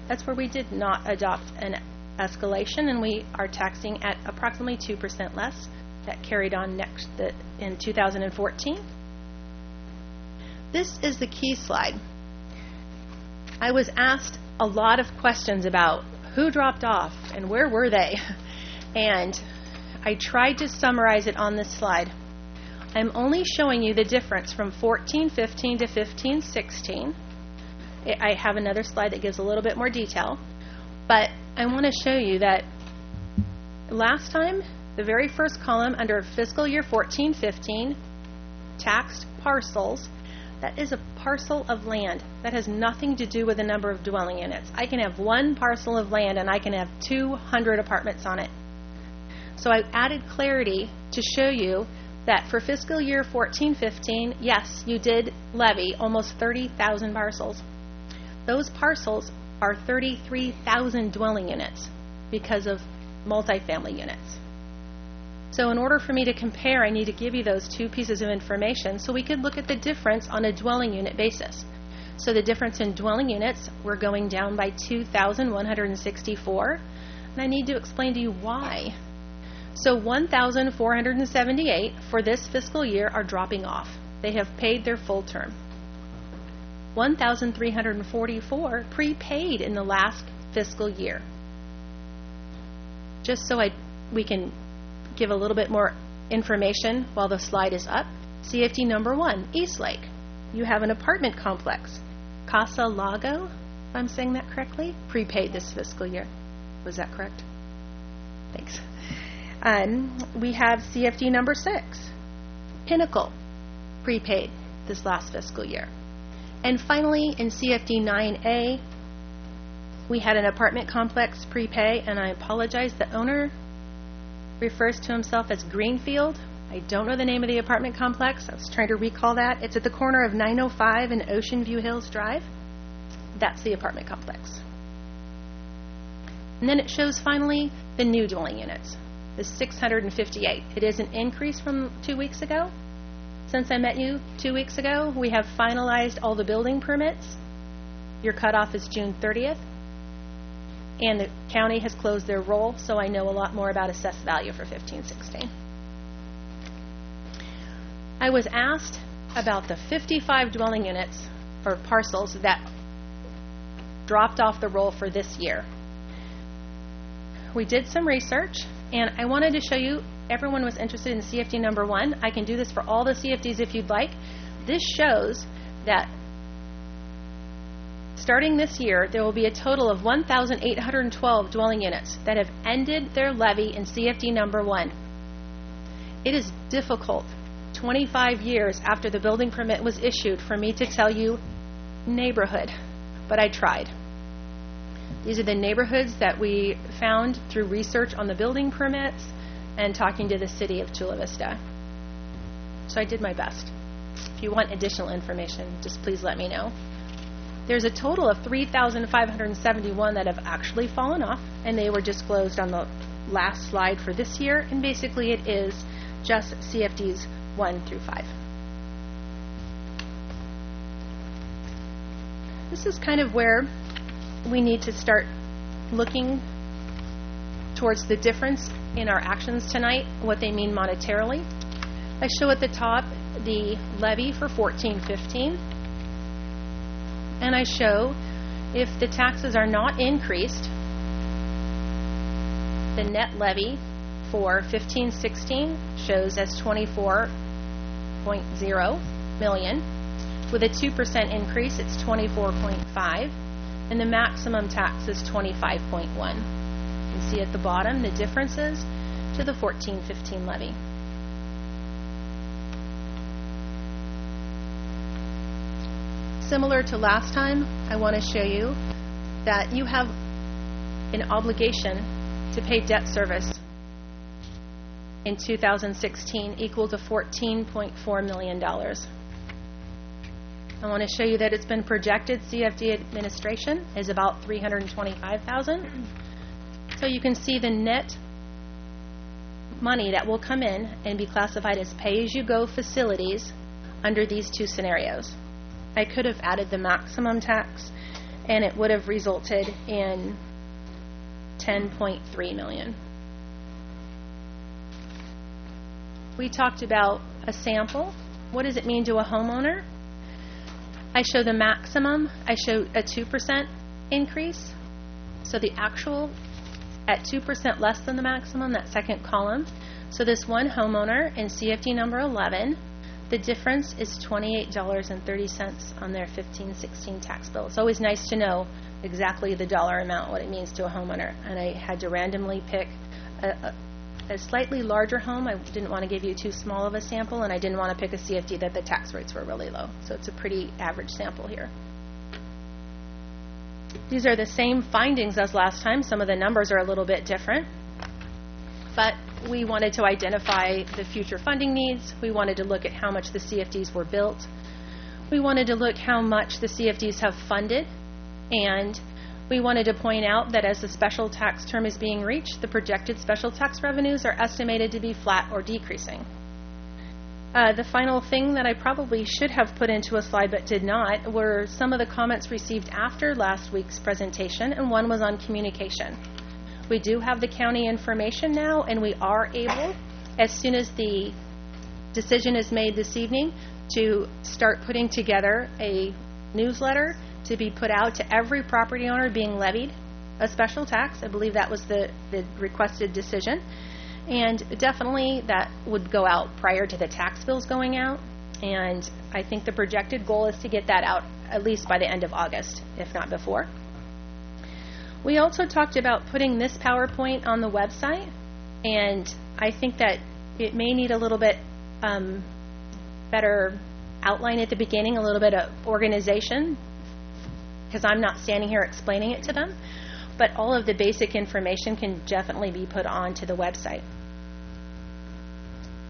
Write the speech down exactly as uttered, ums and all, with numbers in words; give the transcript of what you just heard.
That's where we did not adopt an escalation, and we are taxing at approximately two percent less. That carried on next the, in two thousand fourteen. This is the key slide. I was asked a lot of questions about who dropped off and where were they, and I tried to summarize it on this slide. I'm only showing you the difference from fourteen fifteen to fifteen sixteen. I have another slide that gives a little bit more detail, but I want to show you that last time, the very first column under fiscal year fourteen fifteen, taxed parcels, that is a parcel of land. That has nothing to do with the number of dwelling units. I can have one parcel of land and I can have two hundred apartments on it. So I added clarity to show you that for fiscal year fourteen fifteen, yes, you did levy almost thirty thousand parcels. Those parcels are thirty-three thousand dwelling units because of multifamily units. So in order for me to compare, I need to give you those two pieces of information so we could look at the difference on a dwelling unit basis. So the difference in dwelling units, we're going down by two thousand one hundred sixty-four, and I need to explain to you why. So one thousand four hundred seventy-eight for this fiscal year are dropping off. They have paid their full term. one thousand three hundred forty-four prepaid in the last fiscal year. Just so I, we can give a little bit more information while the slide is up. C F D number one, Eastlake. You have an apartment complex. Casa Lago, if I'm saying that correctly, prepaid this fiscal year. Was that correct? Thanks. Um, we have C F D number six, Pinnacle, prepaid this last fiscal year. And finally, in C F D nine A, we had an apartment complex prepay, and I apologize, the owner refers to himself as Greenfield. I don't know the name of the apartment complex. I was trying to recall that. It's at the corner of nine oh five and Ocean View Hills Drive. That's the apartment complex. And then it shows finally the new dwelling units, the six hundred fifty-eight. It is an increase from two weeks ago. Since I met you two weeks ago, we have finalized all the building permits. Your cutoff is June thirtieth. And the county has closed their roll, so I know a lot more about assessed value for fifteen sixteen. I was asked about the fifty-five dwelling units or parcels that dropped off the roll for this year. We did some research, and I wanted to show you, everyone was interested in C F D number one. I can do this for all the C F Ds if you'd like. This shows that starting this year, there will be a total of one thousand eight hundred twelve dwelling units that have ended their levy in C F D number one. It is difficult, twenty-five years after the building permit was issued, for me to tell you neighborhood, but I tried. These are the neighborhoods that we found through research on the building permits and talking to the city of Chula Vista. So I did my best. If you want additional information, just please let me know. There's a total of three thousand five hundred seventy-one that have actually fallen off, and they were disclosed on the last slide for this year, and basically it is just C F Ds one through five. This is kind of where we need to start looking towards the difference in our actions tonight, what they mean monetarily. I show at the top the levy for fourteen fifteen. And I show if the taxes are not increased, the net levy for fifteen sixteen shows as twenty-four point zero million. With a two percent increase, it's twenty-four point five, and the maximum tax is twenty-five point one. You can see at the bottom the differences to the fourteen fifteen levy. Similar to last time, I want to show you that you have an obligation to pay debt service in two thousand sixteen equal to fourteen point four million dollars. I want to show you that it's been projected C F D administration is about three hundred twenty-five thousand dollars. So you can see the net money that will come in and be classified as pay-as-you-go facilities under these two scenarios. I could have added the maximum tax and it would have resulted in ten point three million dollars. We talked about a sample. What does it mean to a homeowner? I show the maximum. I show a two percent increase. So the actual at two percent less than the maximum, that second column. So this one homeowner in C F D number eleven, the difference is twenty-eight dollars and thirty cents on their fifteen sixteen tax bill. It's always nice to know exactly the dollar amount, what it means to a homeowner. And I had to randomly pick a, a, a slightly larger home. I didn't want to give you too small of a sample, and I didn't want to pick a C F D that the tax rates were really low. So it's a pretty average sample here. These are the same findings as last time. Some of the numbers are a little bit different, but we wanted to identify the future funding needs. We wanted to look at how much the C F Ds were built. We wanted to look how much the C F Ds have funded, and we wanted to point out that as the special tax term is being reached, the projected special tax revenues are estimated to be flat or decreasing. Uh, the final thing that I probably should have put into a slide but did not were some of the comments received after last week's presentation, and one was on communication. We do have the county information now, and we are able, as soon as the decision is made this evening, to start putting together a newsletter to be put out to every property owner being levied a special tax. I believe that was the, the requested decision. And definitely that would go out prior to the tax bills going out. And I think the projected goal is to get that out at least by the end of August, if not before. We also talked about putting this PowerPoint on the website. And I think that it may need a little bit um, better outline at the beginning, a little bit of organization, because I'm not standing here explaining it to them. But all of the basic information can definitely be put onto the website.